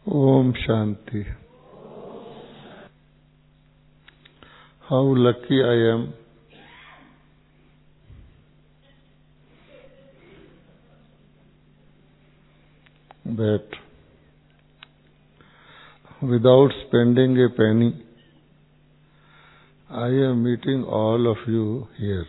Om Shanti. How lucky I am that without spending a penny, I am meeting all of you here.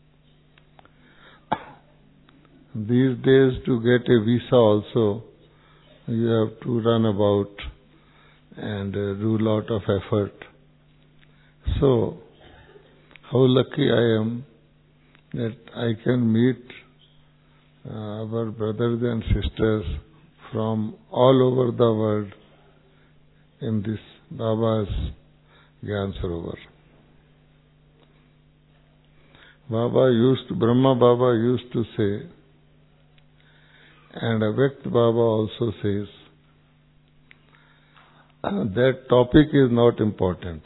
These days, to get a visa also, you have to run about and do a lot of effort. So, how lucky I am that I can meet our brothers and sisters from all over the world in this Baba's Gyan Sarovar. Brahma Baba used to say, and Avyakt Baba also says, that topic is not important.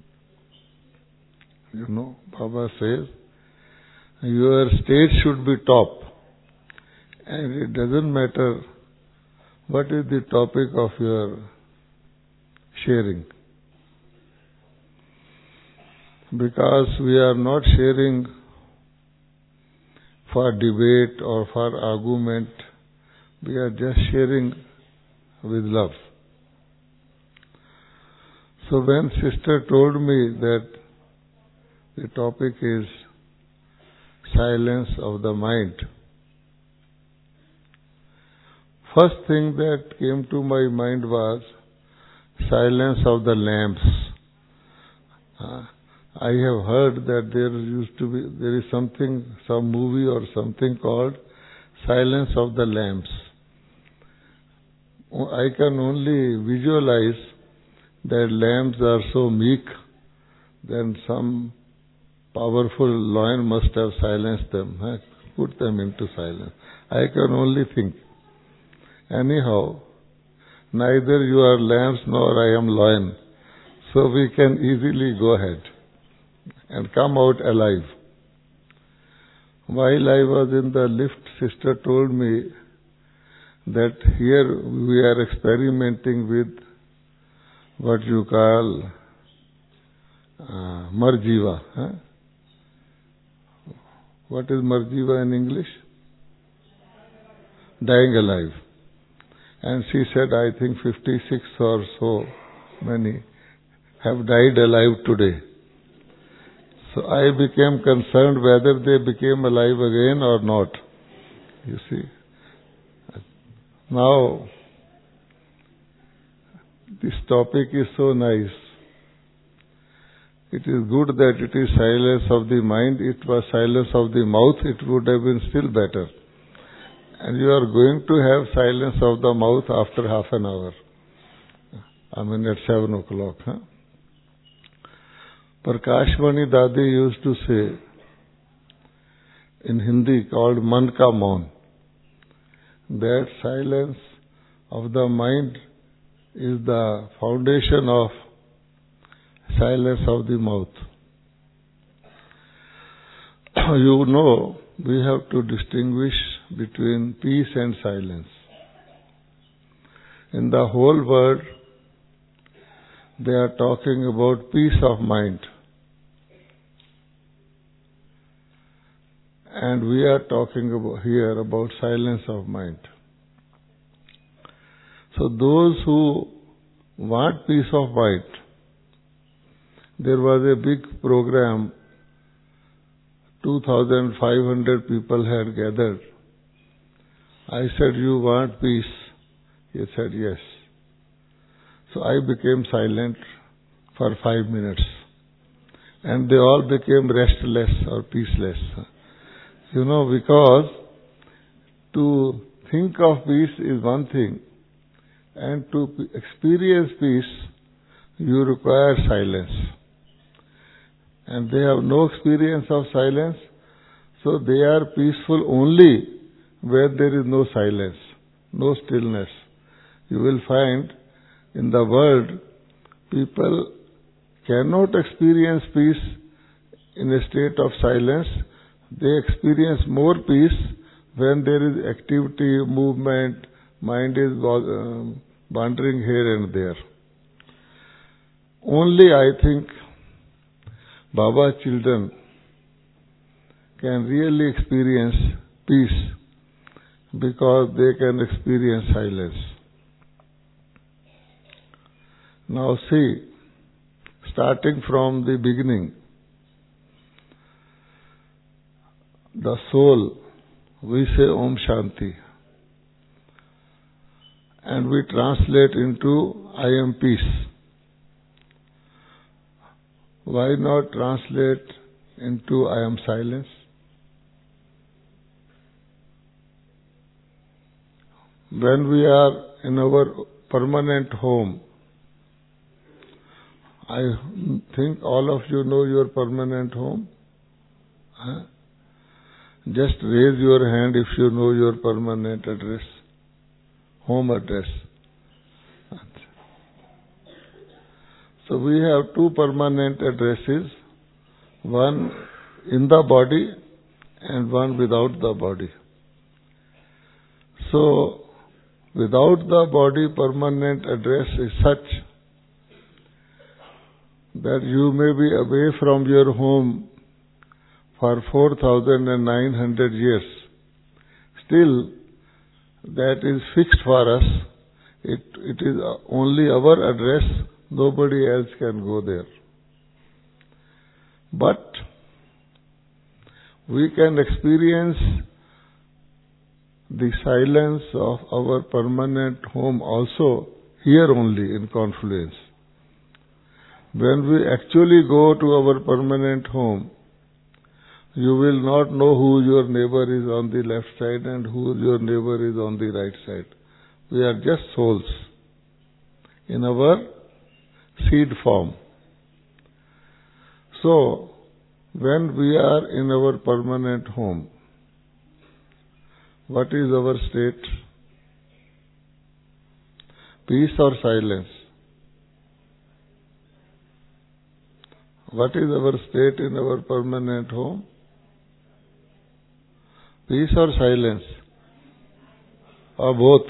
You know, Baba says, your stage should be top. And it doesn't matter what is the topic of your sharing. Because we are not sharing for debate or for argument. We are just sharing with love. So when sister told me that the topic is silence of the mind, first thing that came to my mind was silence of the lamps. I have heard that there is some movie or something called Silence of the Lamps. I can only visualize that lamps are so meek, then some powerful lion must have silenced them, put them into silence. I can only think. Anyhow, neither you are lambs nor I am lion, so we can easily go ahead and come out alive. While I was in the lift, sister told me that here we are experimenting with what you call Marjiva. What is Marjiva in English? Dying alive. And she said, I think 56 or so many have died alive today. So I became concerned whether they became alive again or not. You see. Now, this topic is so nice. It is good that it is silence of the mind. It was silence of the mouth. It would have been still better. And you are going to have silence of the mouth after half an hour. At 7 o'clock. Prakashmani Dadi used to say in Hindi called Man Ka Maun, that silence of the mind is the foundation of silence of the mouth. You know, we have to distinguish between peace and silence. In the whole world, they are talking about peace of mind. And we are talking here about silence of mind. So those who want peace of mind, there was a big program, 2,500 people had gathered. I said, you want peace? He said, yes. So I became silent for 5 minutes. And they all became restless or peaceless. You know, because to think of peace is one thing, and to experience peace, you require silence. And they have no experience of silence, so they are peaceful only where there is no silence, no stillness. You will find in the world, people cannot experience peace in a state of silence. They experience more peace when there is activity, movement, mind is wandering here and there. Only I think Baba's children can really experience peace because they can experience silence. Now see, starting from the beginning, the soul, we say Om Shanti, and we translate into I am peace. Why not translate into I am silence? When we are in our permanent home, I think all of you know your permanent home. Huh? Just raise your hand if you know your permanent address, home address. So we have two permanent addresses, one in the body and one without the body. So, without the body permanent address is such that you may be away from your home for 4,900 years. Still, that is fixed for us. It is only our address. Nobody else can go there. But we can experience the silence of our permanent home also here only in Confluence. When we actually go to our permanent home, you will not know who your neighbor is on the left side and who your neighbor is on the right side. We are just souls in our seed form. So, when we are in our permanent home, what is our state? Peace or silence? What is our state in our permanent home? Peace or silence? Or both?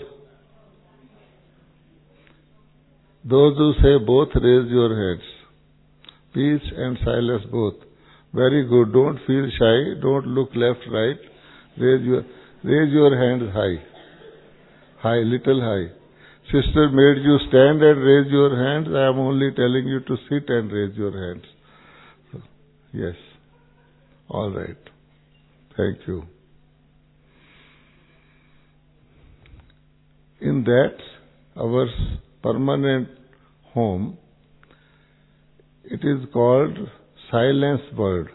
Those who say both, raise your hands. Peace and silence both. Very good. Don't feel shy. Don't look left, right. Raise your hands high. High, little high. Sister made you stand and raise your hands. I am only telling you to sit and raise your hands. Yes. All right. Thank you. In that, our permanent home, it is called silence world.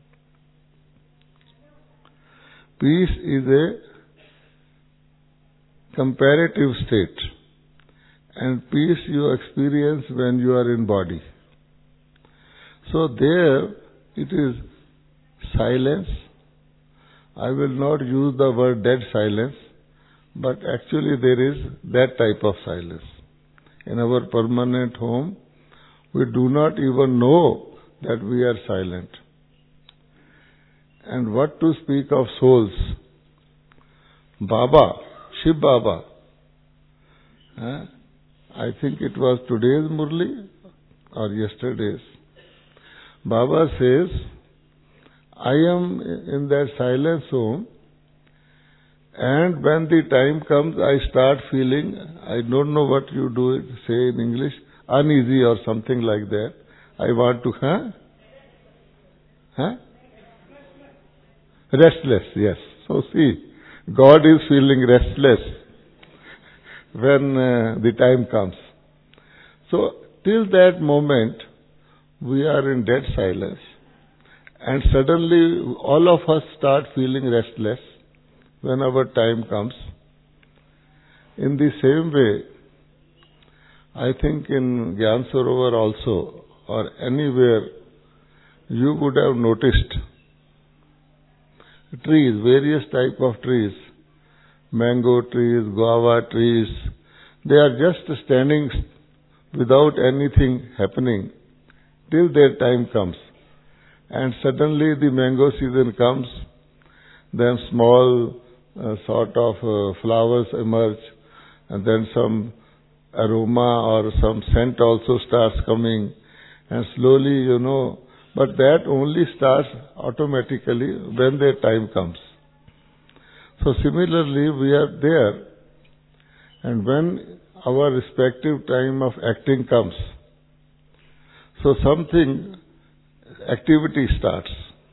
Peace is a comparative state, and peace you experience when you are in body. So there it is silence. I will not use the word dead silence, but actually there is that type of silence. In our permanent home, we do not even know that we are silent. And what to speak of souls? Baba, Shiv Baba. I think it was today's Murli or yesterday's. Baba says, I am in that silence home, and when the time comes, I start feeling, I don't know what you do say in English, uneasy or something like that. I want to, Restless, yes. So see, God is feeling restless when the time comes. So till that moment, we are in dead silence, and suddenly all of us start feeling restless when our time comes. In the same way, I think in Gyan Sarovar also, or anywhere, you would have noticed trees, various type of trees, mango trees, guava trees, they are just standing without anything happening till their time comes. And suddenly the mango season comes, then small sort of flowers emerge, and then some aroma or some scent also starts coming, and slowly, but that only starts automatically when the time comes. So similarly, we are there, and when our respective time of acting comes, so something, activity starts.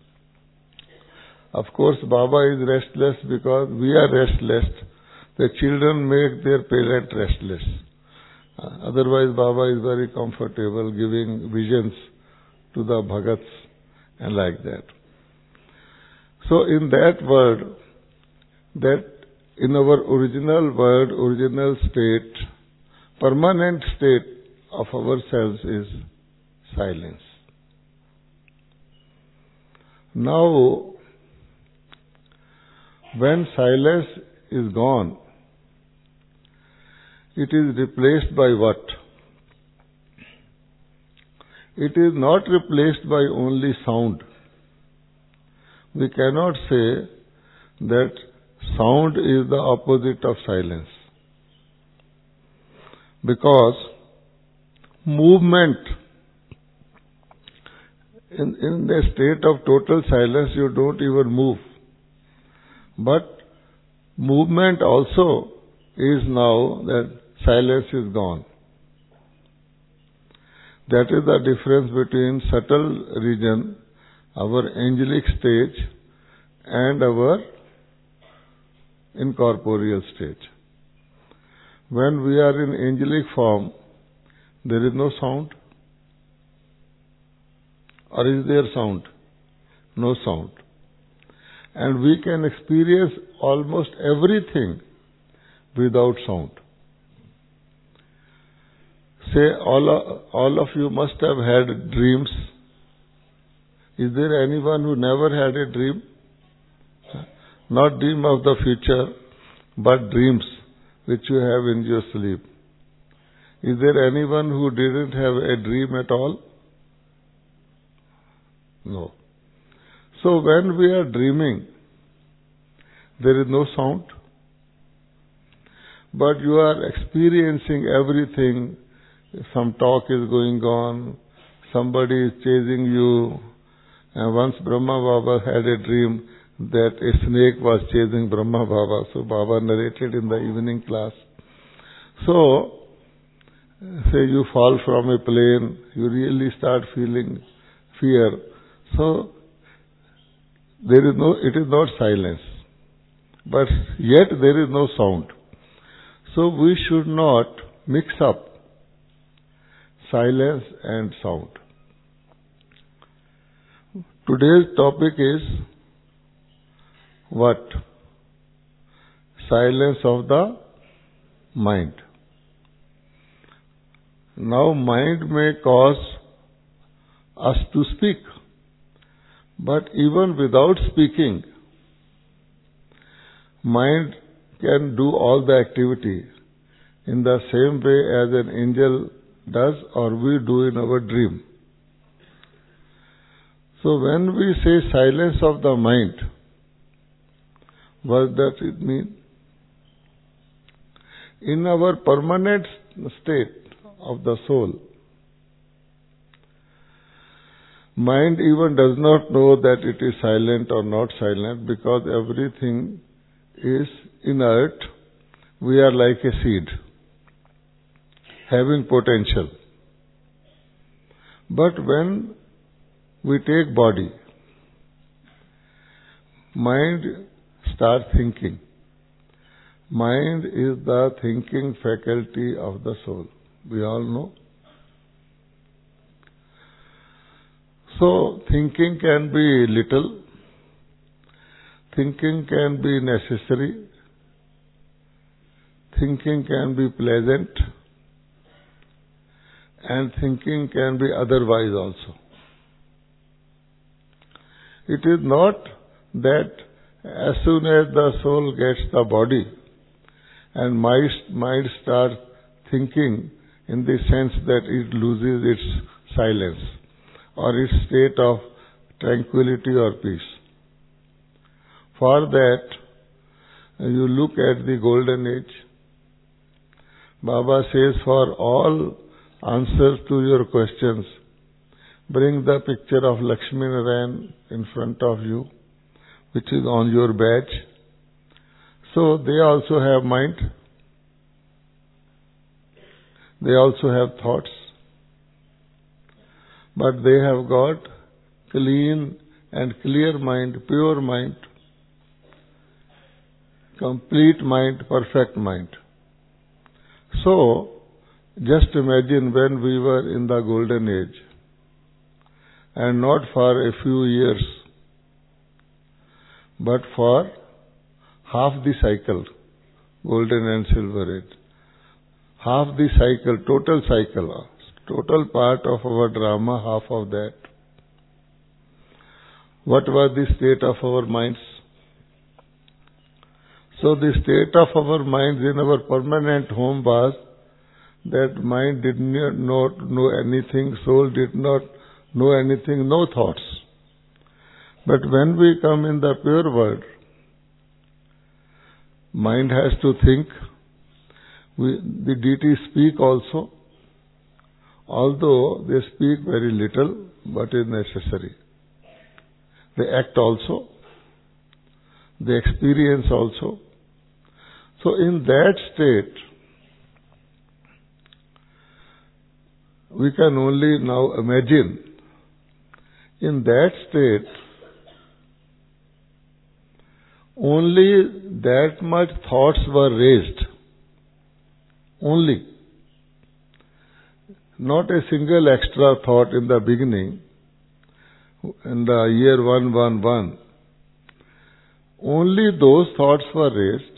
Of course, Baba is restless because we are restless. The children make their parents restless. Otherwise, Baba is very comfortable giving visions to the Bhagats and like that. So in that word, that in our original word, original state, permanent state of ourselves is silence. Now, when silence is gone, it is replaced by what? It is not replaced by only sound. We cannot say that sound is the opposite of silence. Because movement, in the state of total silence, you don't even move. But movement also is now that silence is gone. That is the difference between subtle region, our angelic stage, and our incorporeal stage. When we are in angelic form, there is no sound. Or is there sound? No sound. And we can experience almost everything without sound. Say, all of you must have had dreams. Is there anyone who never had a dream? Not dream of the future, but dreams which you have in your sleep. Is there anyone who didn't have a dream at all? No. So when we are dreaming, there is no sound, but you are experiencing everything. Some talk is going on, somebody is chasing you, and once Brahma Baba had a dream that a snake was chasing Brahma Baba, so Baba narrated in the evening class. So, say you fall from a plane, you really start feeling fear. So, it is not silence, but yet there is no sound. So we should not mix up silence and sound. Today's topic is what? Silence of the mind. Now mind may cause us to speak, but even without speaking, mind can do all the activity in the same way as an angel does or we do in our dream. So when we say silence of the mind, what does it mean? In our permanent state of the soul, mind even does not know that it is silent or not silent because everything is inert. We are like a seed, having potential. But when we take body, mind starts thinking. Mind is the thinking faculty of the soul. We all know. So, thinking can be little, thinking can be necessary, thinking can be pleasant, and thinking can be otherwise also. It is not that as soon as the soul gets the body and mind starts thinking in the sense that it loses its silence or its state of tranquility or peace. For that, you look at the golden age. Baba says, for all answers to your questions, bring the picture of Lakshmi Narayan in front of you, which is on your badge. So they also have mind. They also have thoughts. But they have got clean and clear mind, pure mind, complete mind, perfect mind. So, just imagine when we were in the golden age, and not for a few years, but for half the cycle, golden and silver age. Half the cycle, total part of our drama, half of that. What was the state of our minds? So the state of our minds in our permanent home was that mind did not know anything, soul did not know anything, no thoughts. But when we come in the pure world, mind has to think. The deities speak also, although they speak very little, but is necessary. They act also, they experience also. So in that state, we can only now imagine, in that state, only that much thoughts were raised. Only. Not a single extra thought in the beginning, in the year 111. Only those thoughts were raised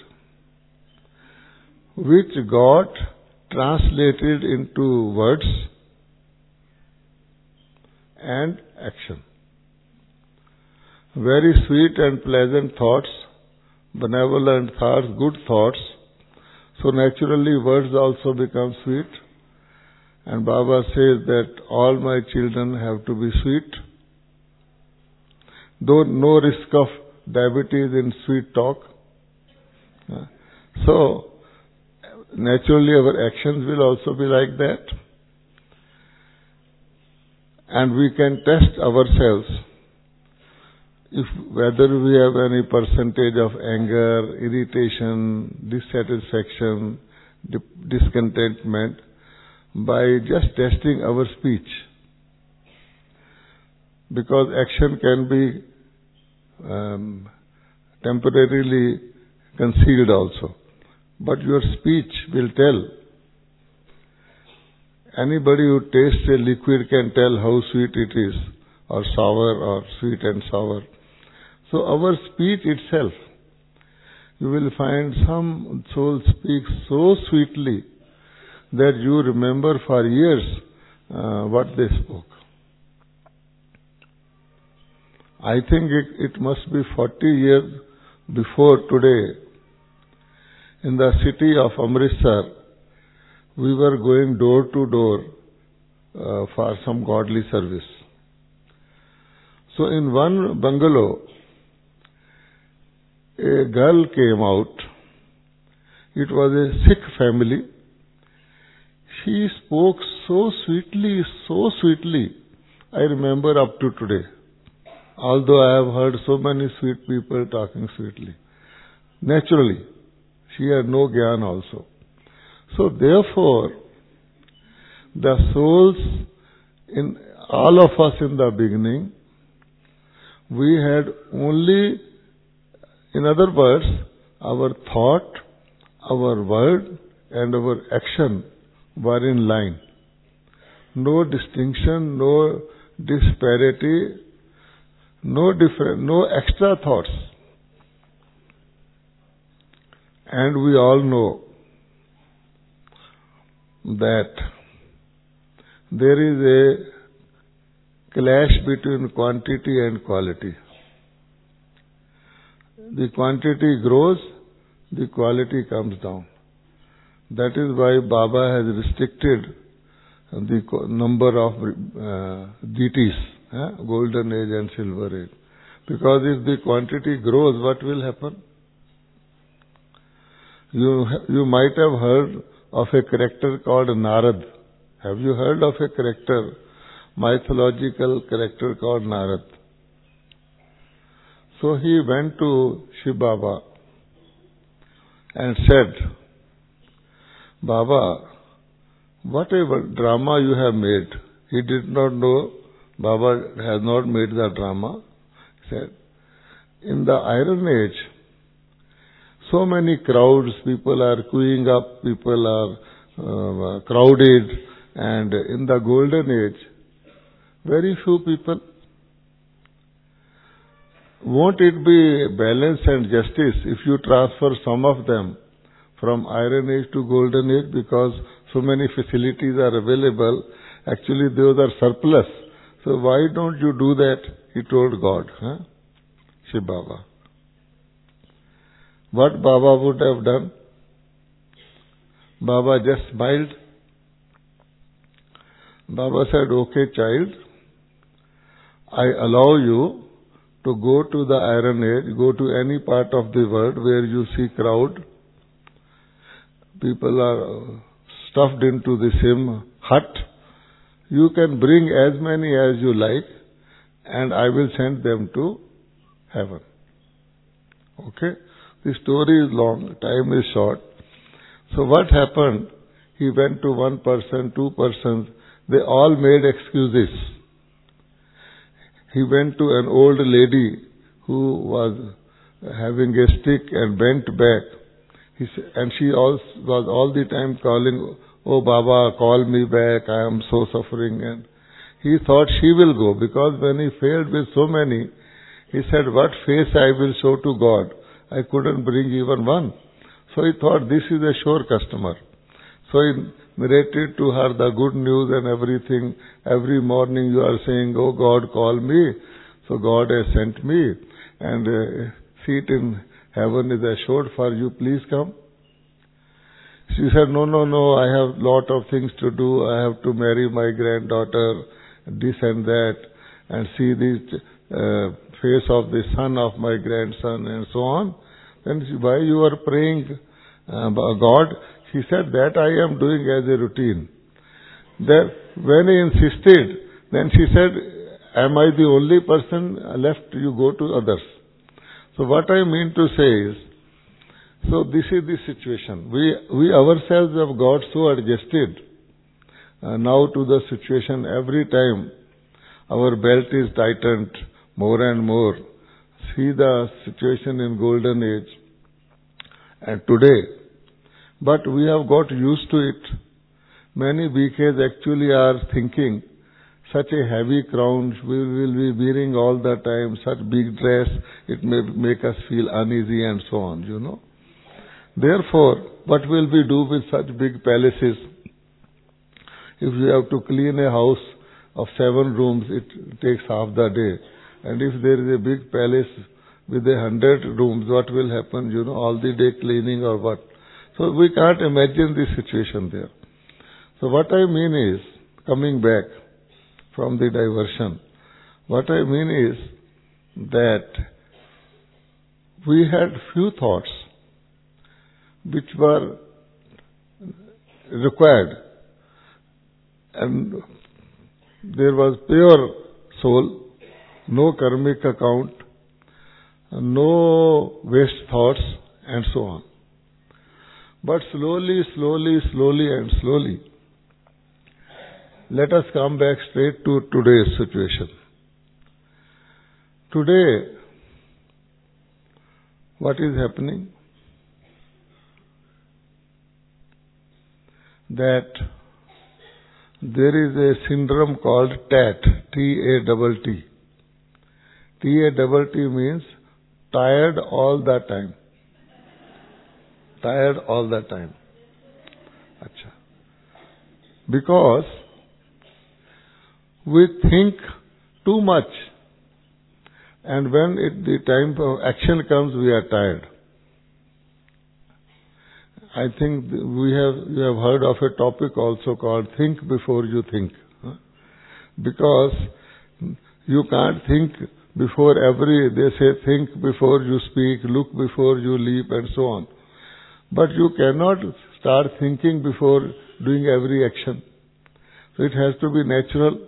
which got translated into words and action. Very sweet and pleasant thoughts, benevolent thoughts, good thoughts. So naturally words also become sweet. And Baba says that all my children have to be sweet. Though no risk of diabetes in sweet talk. So naturally our actions will also be like that. And we can test ourselves if whether we have any percentage of anger, irritation, dissatisfaction, discontentment by just testing our speech. Because action can be temporarily concealed also. But your speech will tell. Anybody who tastes a liquid can tell how sweet it is, or sour, or sweet and sour. So our speech itself, you will find some soul speaks so sweetly that you remember for years what they spoke. I think it must be 40 years before today. In the city of Amritsar, we were going door to door for some godly service. So in one bungalow, a girl came out. It was a Sikh family. She spoke so sweetly, I remember up to today. Although I have heard so many sweet people talking sweetly. Naturally, she had no gyan also. So therefore, the souls in all of us in the beginning, we had only, in other words, our thought, our word and our action were in line. No distinction, no disparity, no extra thoughts. And we all know that there is a clash between quantity and quality. The quantity grows, the quality comes down. That is why Baba has restricted the number of deities, golden age and silver age. Because if the quantity grows, what will happen? You might have heard of a character called Narad. Have you heard of a character, mythological character called Narad? So he went to Shiv Baba and said, Baba, whatever drama you have made, he did not know Baba has not made the drama. He said, in the Iron Age, so many crowds, people are queuing up, people are crowded, and in the Golden Age, very few people. Won't it be balance and justice if you transfer some of them from Iron Age to Golden Age, because so many facilities are available? Actually, those are surplus. So why don't you do that? He told God, Shiv Baba. What Baba would have done? Baba just smiled. Baba said, okay, child, I allow you to go to the Iron Age, go to any part of the world where you see crowd. People are stuffed into the same hut. You can bring as many as you like, and I will send them to heaven. Okay? The story is long, time is short. So what happened? He went to one person, two persons, they all made excuses. He went to an old lady who was having a stick and bent back. And she was all the time calling, oh Baba, call me back, I am so suffering. And he thought she will go, because when he failed with so many, he said, what face I will show to God? I couldn't bring even one. So he thought, this is a sure customer. So he narrated to her the good news and everything. Every morning you are saying, oh God, call me. So God has sent me. And seat in heaven is assured for you. Please come. She said, no, I have lot of things to do. I have to marry my granddaughter, this and that, and see the face of the son of my grandson and so on. Then why you are praying God? He said, that I am doing as a routine. Then when he insisted, then she said, am I the only person left? You go to others. So what I mean to say is, so this is the situation. We ourselves have got so adjusted now to the situation. Every time our belt is tightened more and more. See the situation in Golden Age and today. But we have got used to it. Many BKs actually are thinking, such a heavy crown we will be wearing all the time, such big dress, it may make us feel uneasy and so on, you know. Therefore, what will we do with such big palaces? If we have to clean a house of 7 rooms, it takes half the day. And if there is a big palace with 100 rooms, what will happen, you know, all the day cleaning or what? So we can't imagine the situation there. So what I mean is, coming back from the diversion, what I mean is that we had few thoughts which were required, and there was pure soul, no karmic account, no waste thoughts, and so on. But slowly, let us come back straight to today's situation. Today, what is happening? That there is a syndrome called TAT, T-A-T-T. T-A-T-T means tired all the time. Tired all the time. Achha. Because we think too much, and when the time of action comes, we are tired. I think you have heard of a topic also called think before you think. Because you can't think before they say think before you speak, look before you leap and so on. But you cannot start thinking before doing every action. So it has to be natural.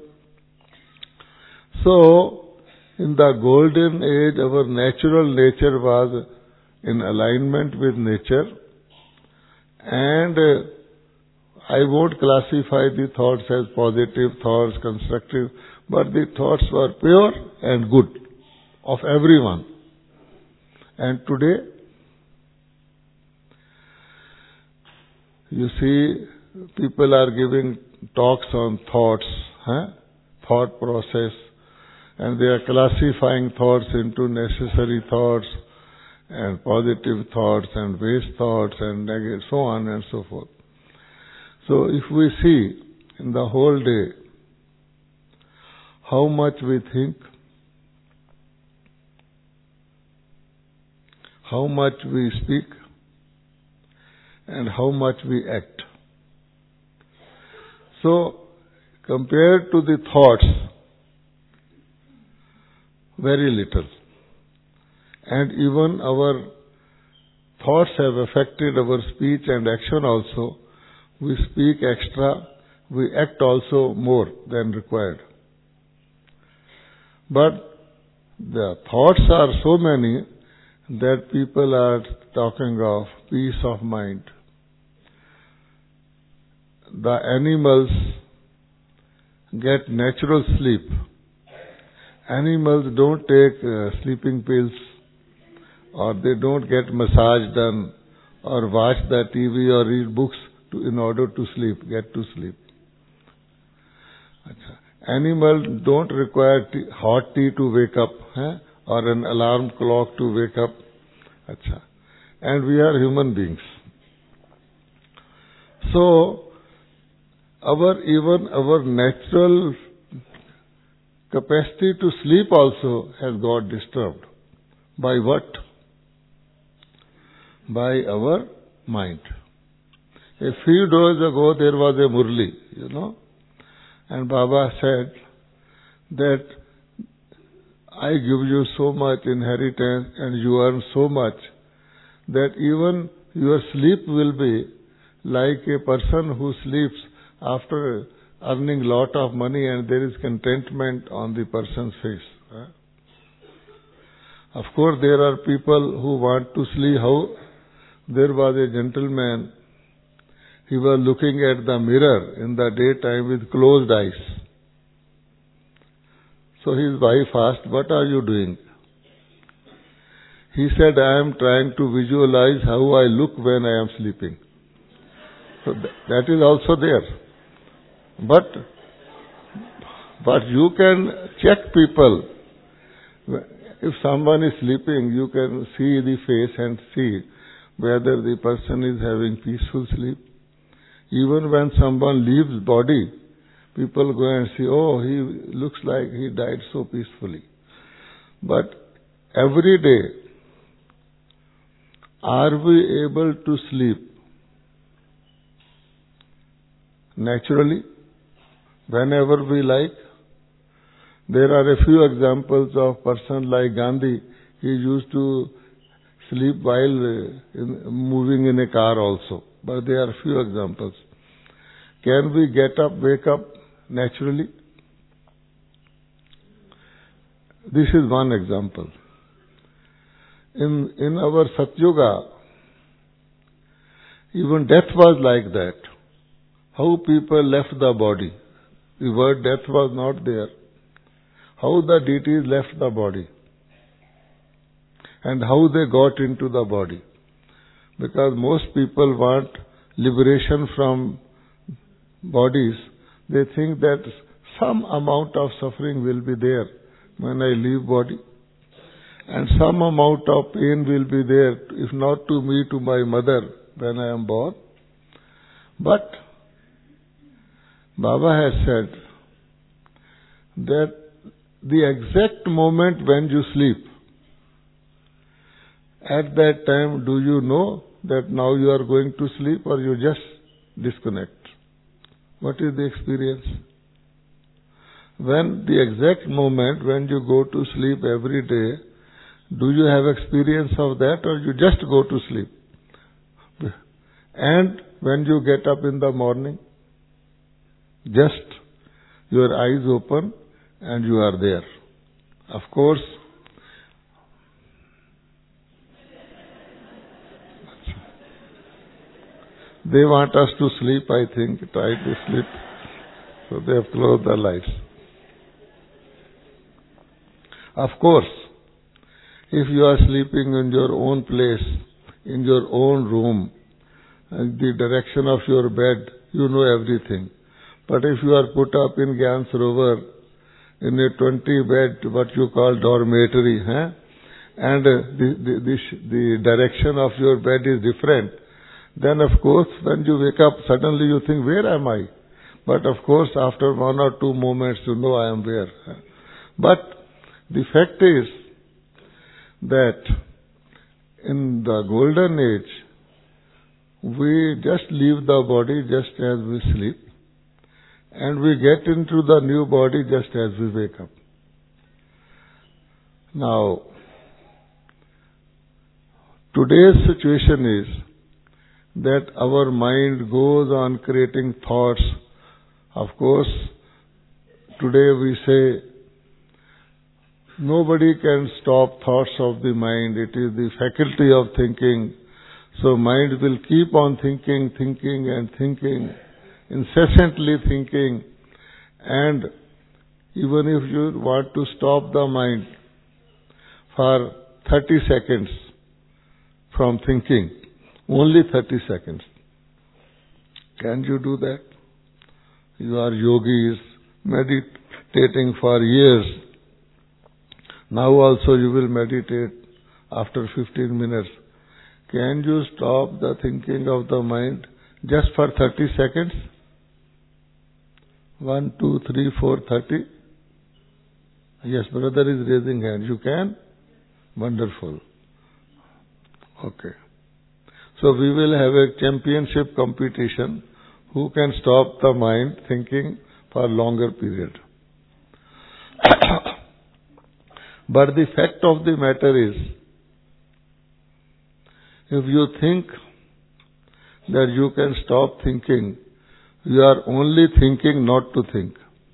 So, in the golden age, our natural nature was in alignment with nature, and I won't classify the thoughts as positive thoughts, constructive, but the thoughts were pure and good of everyone. And today, you see, people are giving talks on thoughts, thought process, and they are classifying thoughts into necessary thoughts and positive thoughts and waste thoughts and negative, so on and so forth. So if we see in the whole day how much we think, how much we speak, and how much we act. So, compared to the thoughts, very little. And even our thoughts have affected our speech and action also. We speak extra, we act also more than required. But the thoughts are so many that people are talking of peace of mind. The animals get natural sleep. Animals don't take sleeping pills, or they don't get massage done, or watch the TV or read books in order to get to sleep. Animals don't require hot tea to wake up, or an alarm clock to wake up. And we are human beings. So, even our natural capacity to sleep also has got disturbed. By what? By our mind. A few days ago there was a Murli, and Baba said that I give you so much inheritance and you earn so much that even your sleep will be like a person who sleeps after earning lot of money and there is contentment on the person's face. Of course, there are people who want to sleep. There was a gentleman, he was looking at the mirror in the daytime with closed eyes. So his wife asked, "What are you doing?" He said, "I am trying to visualize how I look when I am sleeping." So that is also there. But you can check people. If someone is sleeping, you can see the face and see whether the person is having peaceful sleep. Even when someone leaves body, people go and see, oh, he looks like he died so peacefully. But every day, are we able to sleep naturally, whenever we like? There are a few examples of person like Gandhi. He used to sleep while moving in a car also. But there are few examples. Can we get up, wake up naturally? This is one example. In our Satyuga, even death was like that. How people left the body. The word death was not there. How the deities left the body. And how they got into the body. Because most people want liberation from bodies. They think that some amount of suffering will be there when I leave body. And some amount of pain will be there, if not to me, to my mother when I am born. But Baba has said that the exact moment when you sleep, at that time, do you know that now you are going to sleep, or you just disconnect? What is the experience? When the exact moment when you go to sleep every day, do you have experience of that, or you just go to sleep? And when you get up in the morning? Just your eyes open and you are there. Of course, they want us to sleep, I think, try to sleep. So they have closed the lights. Of course, if you are sleeping in your own place, in your own room, the direction of your bed, you know everything. But if you are put up in Gyan Sarovar, in a 20 bed, what you call dormitory, and the direction of your bed is different, then of course when you wake up, suddenly you think, where am I? But of course after 1 or 2 moments you know I am where. But the fact is that in the golden age, we just leave the body just as we sleep, and we get into the new body just as we wake up. Now, today's situation is that our mind goes on creating thoughts. Of course, today we say, nobody can stop thoughts of the mind. It is the faculty of thinking. So mind will keep on thinking, incessantly thinking. And even if you want to stop the mind for 30 seconds from thinking, only 30 seconds. Can you do that? You are yogis, meditating for years. Now also you will meditate after 15 minutes. Can you stop the thinking of the mind just for 30 seconds? 1, 2, 3, 4, 30? Yes, brother is raising hand. You can? Wonderful. Okay. So we will have a championship competition. Who can stop the mind thinking for longer period? But the fact of the matter is, if you think that you can stop thinking, you are only thinking not to think.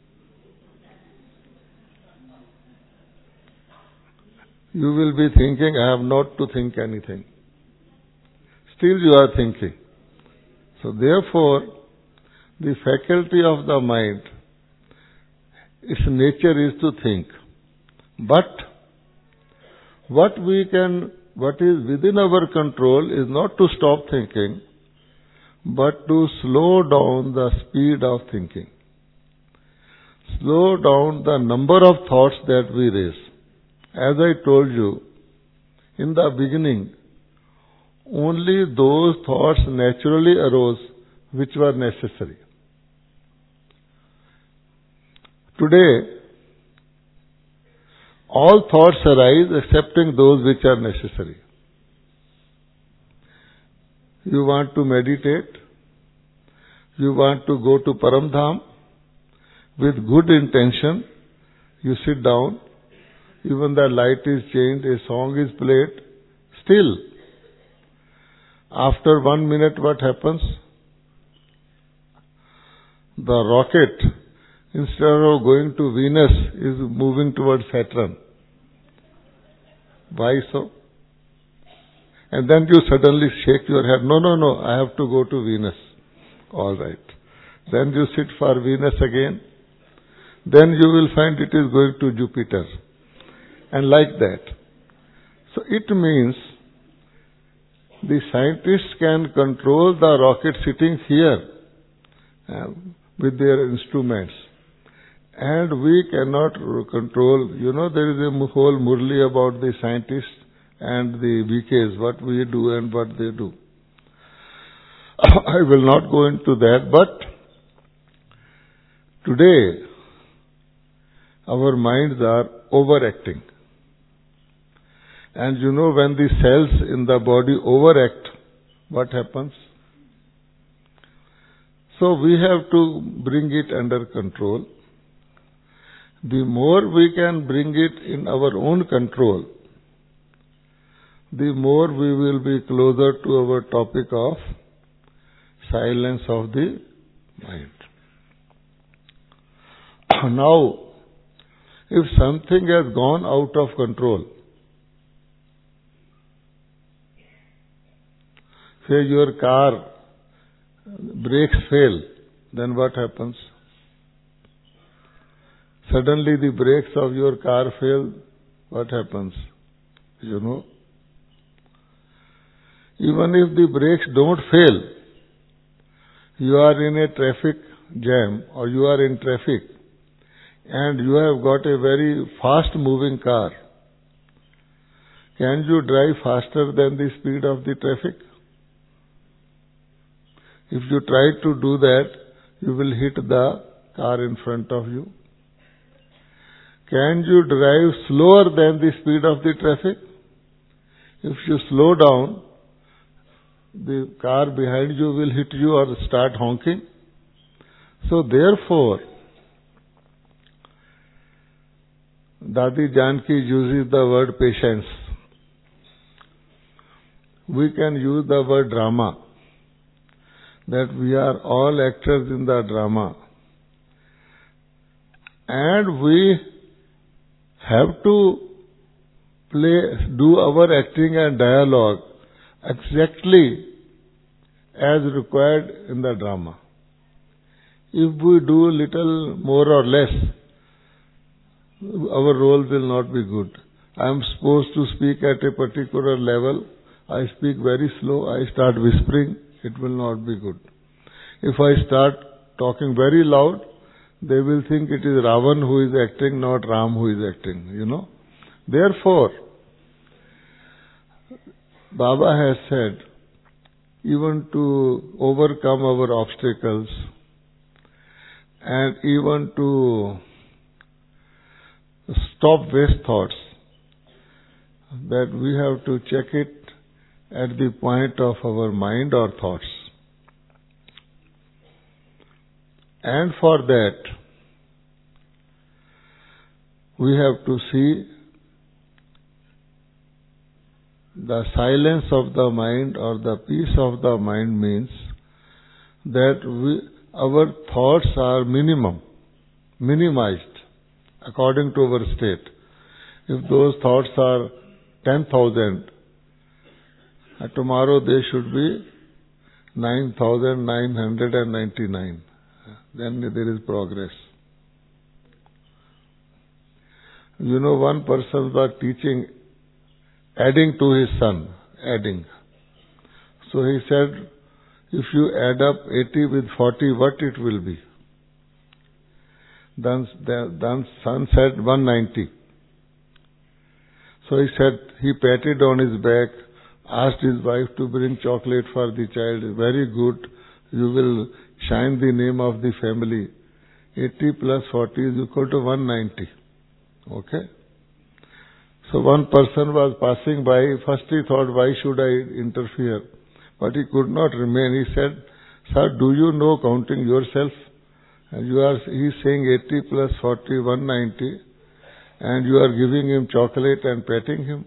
You will be thinking, I have not to think anything. Still you are thinking. So therefore, the faculty of the mind, its nature is to think. But what is within our control is not to stop thinking, but to slow down the speed of thinking. Slow down the number of thoughts that we raise. As I told you, in the beginning, only those thoughts naturally arose which were necessary. Today, all thoughts arise excepting those which are necessary. You want to meditate, you want to go to Paramdham, with good intention, you sit down, even the light is changed, a song is played, still, after 1 minute what happens? The rocket, instead of going to Venus, is moving towards Saturn. Why so? And then you suddenly shake your head, no, I have to go to Venus. All right. Then you sit for Venus again. Then you will find it is going to Jupiter. And like that. So it means the scientists can control the rocket sitting here with their instruments. And we cannot control, there is a whole murli about the scientists and the VKs, what we do and what they do. I will not go into that, but today our minds are overacting. And when the cells in the body overact, what happens? So we have to bring it under control. The more we can bring it in our own control, the more we will be closer to our topic of silence of the mind. Now, if something has gone out of control, say your car brakes fail, then what happens? Suddenly the brakes of your car fail, what happens? You know? Even if the brakes don't fail, you are in a traffic jam or you are in traffic and you have got a very fast moving car. Can you drive faster than the speed of the traffic? If you try to do that, you will hit the car in front of you. Can you drive slower than the speed of the traffic? If you slow down, the car behind you will hit you or start honking. So therefore, Dadi Janki uses the word patience. We can use the word drama, that we are all actors in the drama. And we have to do our acting and dialogue exactly as required in the drama. If we do little more or less, our role will not be good. I am supposed to speak at a particular level. I speak very slow. I start whispering. It will not be good. If I start talking very loud, they will think it is Ravan who is acting, not Ram who is acting, you know. Therefore, Baba has said, even to overcome our obstacles and even to stop waste thoughts, that we have to check it at the point of our mind or thoughts. And for that, we have to see the silence of the mind or the peace of the mind means that our thoughts are minimized according to our state. If those thoughts are 10,000, tomorrow they should be 9,999. Then there is progress. You know, one person was teaching, adding to his son, adding. So he said, if you add up 80 with 40, what it will be? Then son said 190. So he said, he patted on his back, asked his wife to bring chocolate for the child. Very good. You will shine the name of the family. 80 plus 40 is equal to 190. Okay? So one person was passing by. First he thought, why should I interfere? But he could not remain. He said, sir, do you know counting yourself? And he is saying 80 plus 40, 190. And you are giving him chocolate and patting him.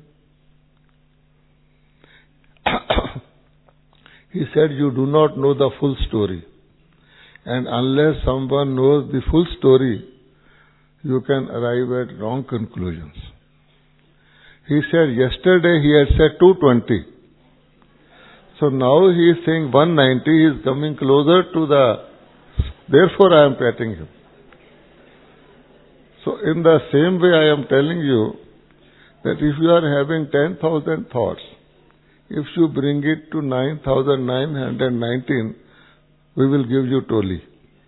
He said, you do not know the full story. And unless someone knows the full story, you can arrive at wrong conclusions. He said, yesterday he had said 220. So now he is saying 190, he is coming closer to therefore I am patting him. So in the same way I am telling you that if you are having 10,000 thoughts, if you bring it to 9,919, we will give you toli.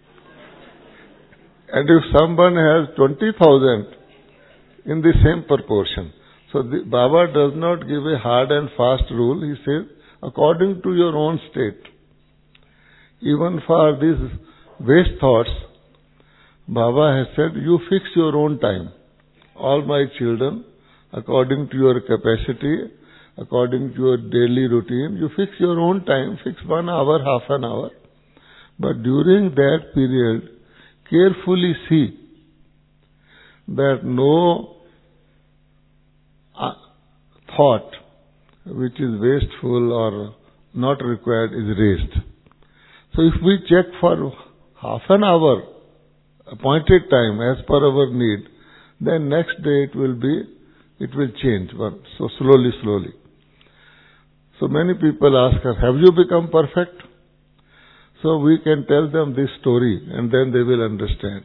And if someone has 20,000, in the same proportion. So Baba does not give a hard and fast rule. He says, according to your own state. Even for these waste thoughts, Baba has said, you fix your own time. All my children, according to your capacity, according to your daily routine, you fix your own time, fix 1 hour, half an hour. But during that period, carefully see that no thought which is wasteful or not required is raised. So if we check for half an hour, appointed time as per our need, then next day it will change. So slowly. So many people ask us, have you become perfect? So we can tell them this story and then they will understand.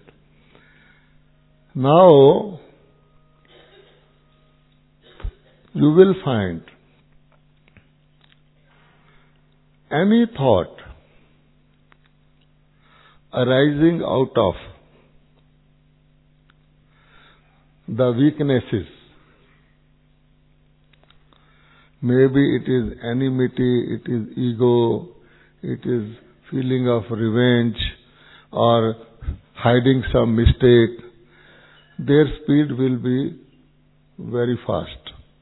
Now, you will find any thought arising out of the weaknesses. Maybe it is enmity, it is ego, it is feeling of revenge or hiding some mistake. Their speed will be very fast.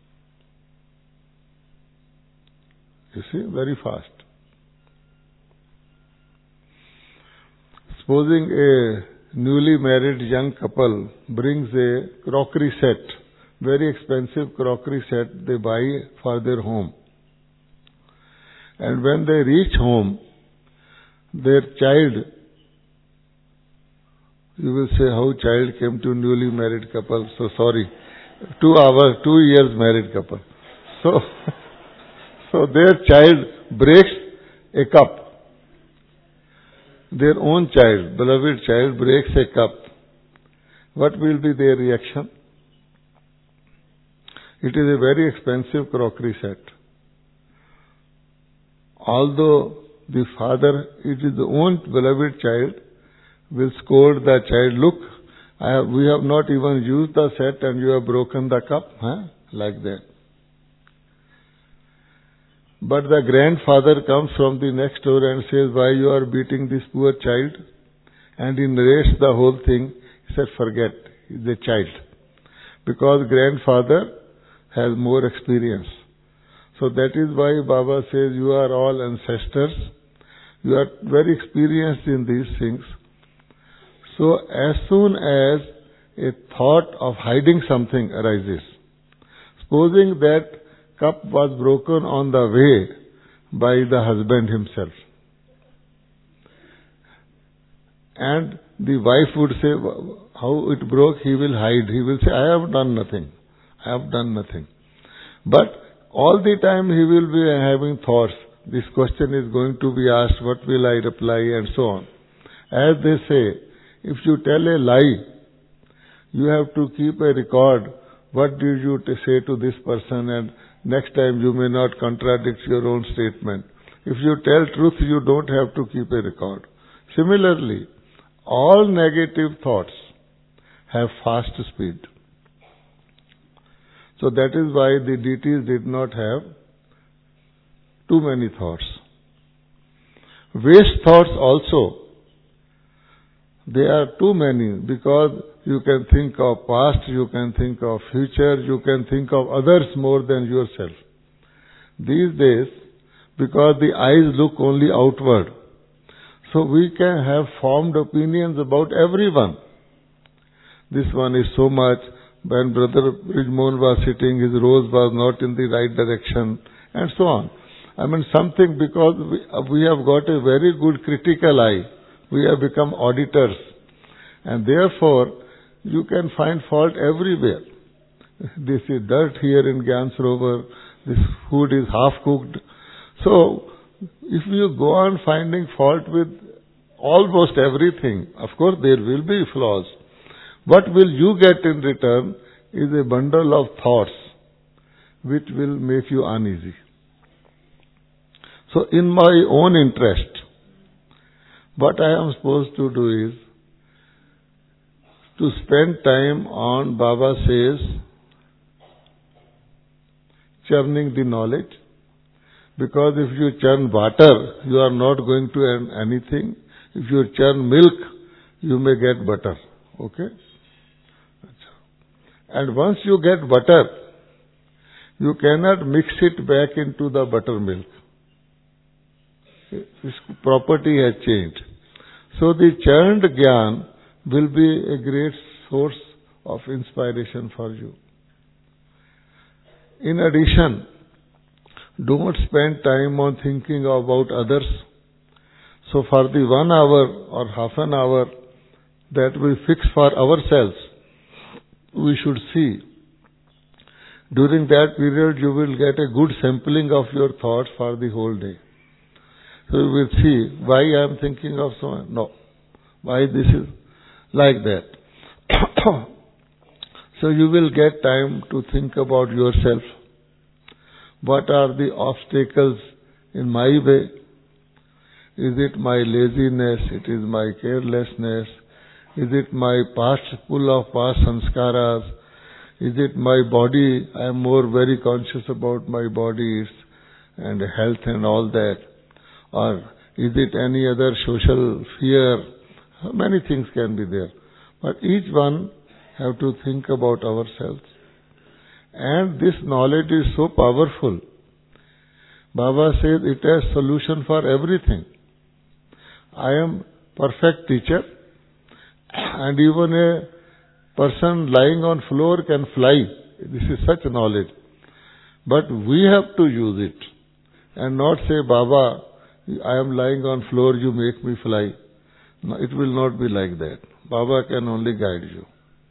You see, very fast. Supposing a newly married young couple brings a crockery set, very expensive crockery set they buy for their home. And when they reach home, their child, you will say, how child came to newly married couple? So sorry, 2 years married couple. So their child breaks a cup. Their own child, beloved child, breaks a cup. What will be their reaction? It is a very expensive crockery set. Although the father, it is the own beloved child, will scold the child, look, we have not even used the set and you have broken the cup, like that. But the grandfather comes from the next door and says, why you are beating this poor child? And he narrates the whole thing. He said, forget, he is a child. Because grandfather has more experience. So that is why Baba says, you are all ancestors. You are very experienced in these things. So as soon as a thought of hiding something arises, supposing that cup was broken on the way by the husband himself, and the wife would say, how it broke, he will hide. He will say, I have done nothing. I have done nothing. But all the time he will be having thoughts. This question is going to be asked, what will I reply, and so on. As they say, if you tell a lie, you have to keep a record. What did you say to this person, and next time you may not contradict your own statement. If you tell truth, you don't have to keep a record. Similarly, all negative thoughts have fast speed. So that is why the deities did not have too many thoughts. Waste thoughts also, they are too many, because you can think of past, you can think of future, you can think of others more than yourself. These days, because the eyes look only outward, so we can have formed opinions about everyone. This one is so much. When Brother Bridgemohan was sitting, his rose was not in the right direction, and so on. I mean, something, because we have got a very good critical eye. We have become auditors. And therefore, you can find fault everywhere. This is dirt here in Gyan Sarovar. This food is half cooked. So, if you go on finding fault with almost everything, of course there will be flaws. What will you get in return is a bundle of thoughts which will make you uneasy. So in my own interest, what I am supposed to do is to spend time on, Baba says, churning the knowledge. Because if you churn water, you are not going to earn anything. If you churn milk, you may get butter. Okay? And once you get butter, you cannot mix it back into the buttermilk. Its property has changed. So the churned Gyan will be a great source of inspiration for you. In addition, don't spend time on thinking about others. So for the 1 hour or half an hour that we fix for ourselves, we should see. During that period, you will get a good sampling of your thoughts for the whole day. So you will see why I am thinking of so. No, why this is like that. So you will get time to think about yourself. What are the obstacles in my way? Is it my laziness? It is my carelessness? Is it my past, full of past sanskaras? Is it my body? I am more very conscious about my body and health and all that. Or is it any other social fear? Many things can be there. But each one have to think about ourselves. And this knowledge is so powerful. Baba says it has solution for everything. I am perfect teacher, and even a person lying on floor can fly. This is such knowledge. But we have to use it and not say, Baba, I am lying on floor, you make me fly. No, it will not be like that. Baba can only guide you.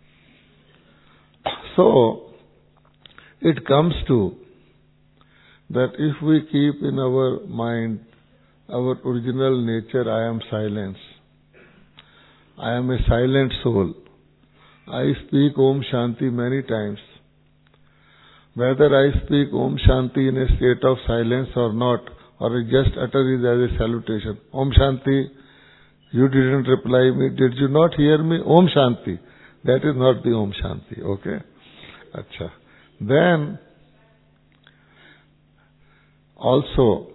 So, it comes to that if we keep in our mind our original nature, I am silence. I am a silent soul. I speak Om Shanti many times. Whether I speak Om Shanti in a state of silence or not, or I just utter it as a salutation. Om Shanti, you didn't reply me. Did you not hear me? Om Shanti. That is not the Om Shanti. Okay? Acha. Then, also,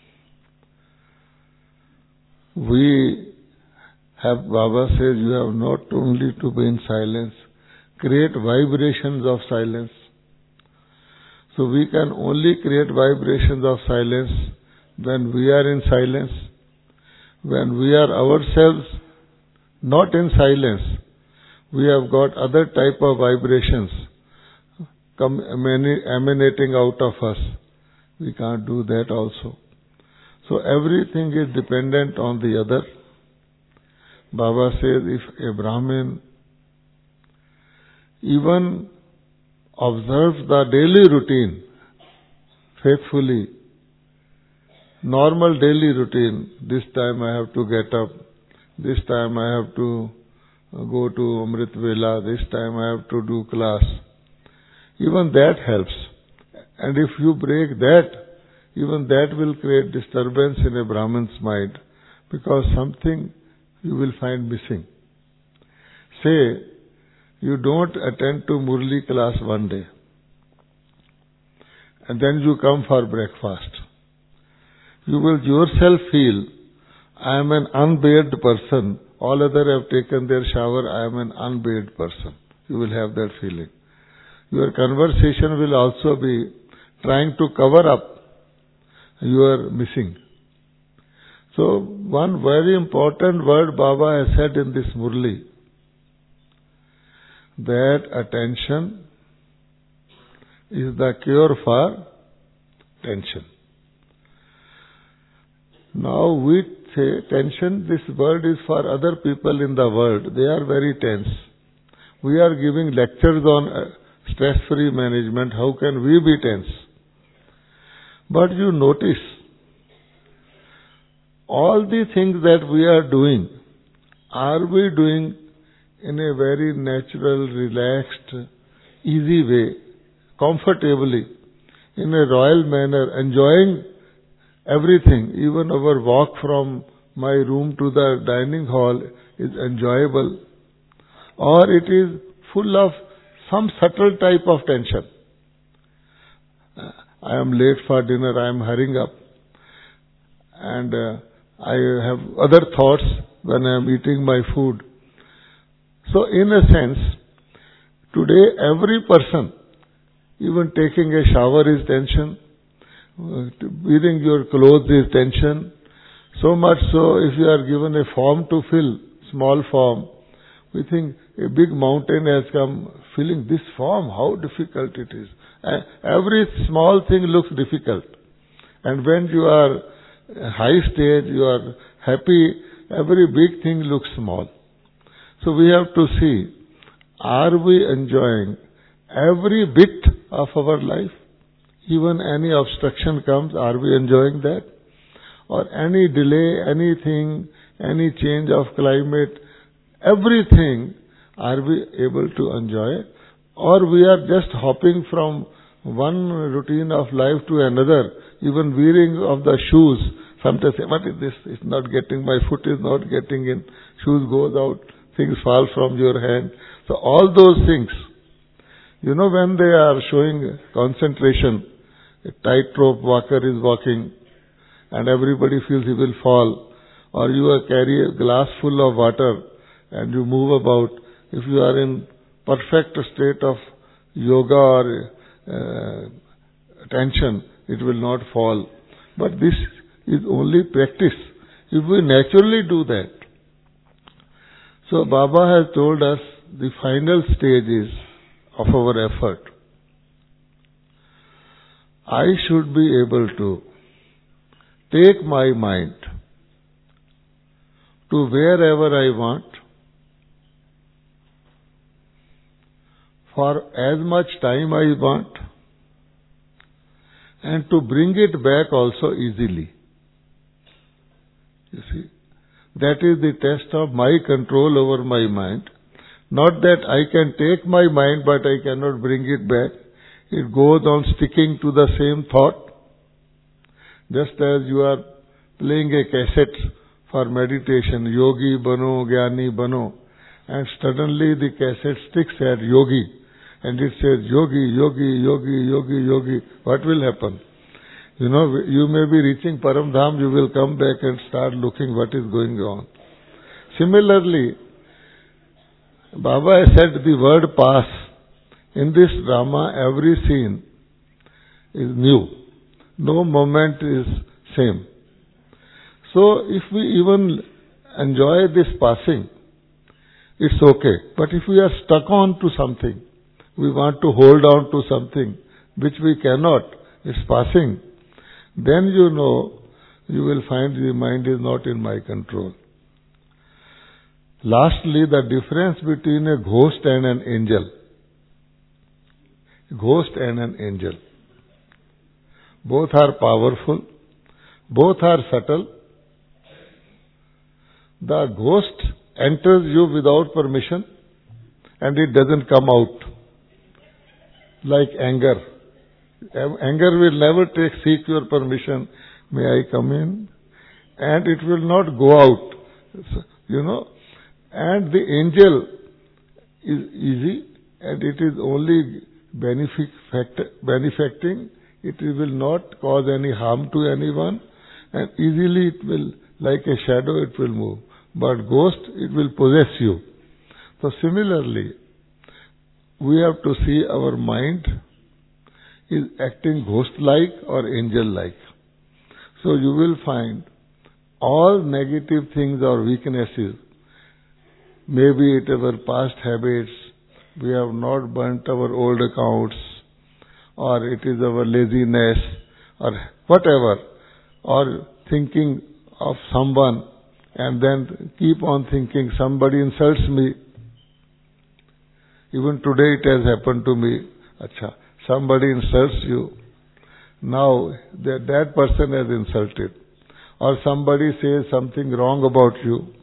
we have, Baba says, you have not only to be in silence, create vibrations of silence. So we can only create vibrations of silence when we are in silence. When we are ourselves not in silence, we have got other type of vibrations emanating out of us. We can't do that also. So everything is dependent on the other. Baba says if a Brahmin even observes the daily routine faithfully, normal daily routine, this time I have to get up, this time I have to go to Amrit Vela, this time I have to do class. Even that helps. And if you break that, even that will create disturbance in a Brahmin's mind, because something you will find missing. Say, you don't attend to Murli class one day, and then you come for breakfast. You will yourself feel, I am an unbathed person. All other have taken their shower, I am an unbathed person. You will have that feeling. Your conversation will also be trying to cover up your missing. So, one very important word Baba has said in this Murli, that attention is the cure for tension. Now we say tension, this word is for other people in the world. They are very tense. We are giving lectures on stress-free management. How can we be tense? But you notice, all the things that we are doing, are we doing in a very natural, relaxed, easy way, comfortably, in a royal manner, enjoying everything? Even our walk from my room to the dining hall is enjoyable, or it is full of some subtle type of tension. I am late for dinner, I am hurrying up, and I have other thoughts when I am eating my food. So in a sense, today every person, even taking a shower is tension, wearing your clothes is tension. So much so, if you are given a form to fill, small form, we think a big mountain has come, filling this form, how difficult it is. Every small thing looks difficult. And when you are high stage, you are happy, every big thing looks small. So we have to see, are we enjoying every bit of our life? Even any obstruction comes, are we enjoying that? Or any delay, anything, any change of climate, everything, are we able to enjoy? Or we are just hopping from one routine of life to another, even wearing of the shoes. Sometimes say, what is this? It's not getting, my foot is not getting in. Shoes goes out, things fall from your hand. So all those things, when they are showing concentration, a tightrope walker is walking and everybody feels he will fall, or you carry a glass full of water and you move about. If you are in perfect state of yoga or attention, it will not fall. But this is only practice. If we naturally do that. So Baba has told us the final stages of our effort. I should be able to take my mind to wherever I want, for as much time I want, and to bring it back also easily. You see, that is the test of my control over my mind. Not that I can take my mind but I cannot bring it back. It goes on sticking to the same thought. Just as you are playing a cassette for meditation, yogi bano, jnani bano, and suddenly the cassette sticks at yogi, and it says yogi, yogi, yogi, yogi, yogi. What will happen? You may be reaching Param Dham, you will come back and start looking what is going on. Similarly, Baba said the word pass. In this drama, every scene is new. No moment is same. So if we even enjoy this passing, it's okay. But if we are stuck on to something, we want to hold on to something which we cannot, it's passing, then you will find the mind is not in my control. Lastly, the difference between a ghost and an angel. Ghost and an angel. Both are powerful. Both are subtle. The ghost enters you without permission and it doesn't come out. Like anger. Anger will never seek your permission. May I come in? And it will not go out. And the angel is easy and it is only benefacting. It will not cause any harm to anyone, and easily it will, like a shadow, it will move. But ghost, it will possess you. So similarly, we have to see our mind is acting ghost-like or angel-like. So you will find all negative things or weaknesses, maybe it is our past habits, we have not burnt our old accounts, or it is our laziness, or whatever, or thinking of someone and then keep on thinking somebody insults me. Even today it has happened to me. Somebody insults you. Now that person has insulted. Or somebody says something wrong about you.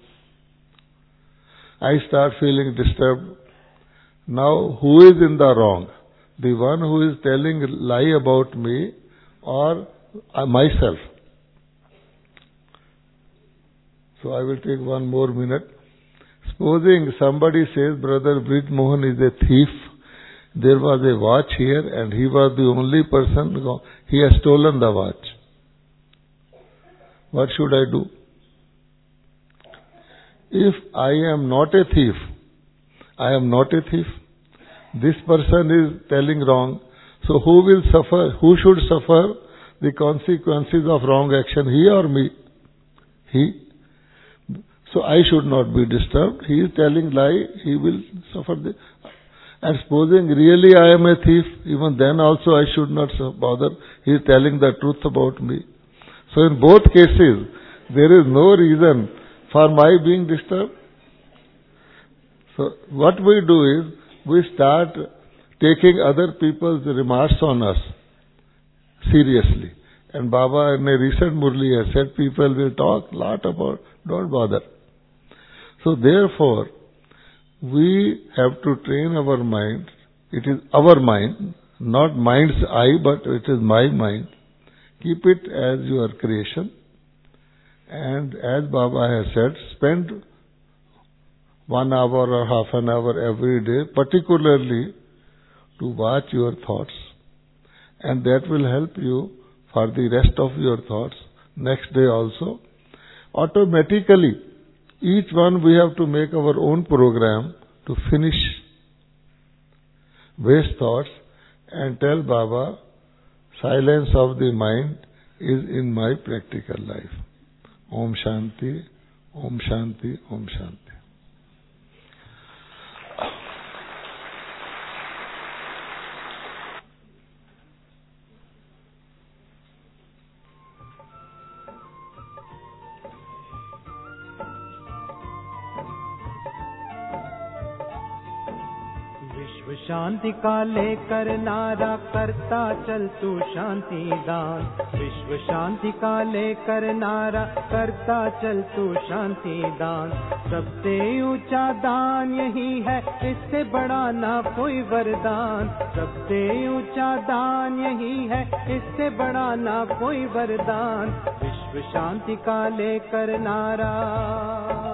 I start feeling disturbed. Now who is in the wrong? The one who is telling lie about me or myself? So I will take one more minute. Supposing somebody says Brother Brij Mohan is a thief. There was a watch here and he was the only person, he has stolen the watch. What should I do? If I am not a thief, I am not a thief. This person is telling wrong. So who will suffer? Who should suffer the consequences of wrong action? He or me? He. So I should not be disturbed. He is telling lie. He will suffer. And supposing really I am a thief, even then also I should not bother. He is telling the truth about me. So in both cases, There is no reason for my being disturbed. So what we do is, we start taking other people's remarks on us seriously. And Baba in a recent Murli has said, people will talk a lot about, don't bother. So therefore, we have to train our mind. It is our mind, not mind's eye, but it is my mind. Keep it as your creation. And as Baba has said, spend 1 hour or half an hour every day, particularly to watch your thoughts. And that will help you for the rest of your thoughts, next day also. Automatically, each one we have to make our own program to finish waste thoughts and tell Baba, silence of the mind is in my practical life. Om Shanti, Om Shanti, Om Shanti. विश्व शांति का लेकर नारा करता चल तू शांति दान। विश्व शांति का लेकर नारा करता चल तू शांति दान। सबसे ऊंचा दान यही है, इससे बड़ा ना कोई वरदान। सबसे ऊंचा दान यही है, इससे बड़ा ना कोई वरदान। विश्व शांति का लेकर नारा।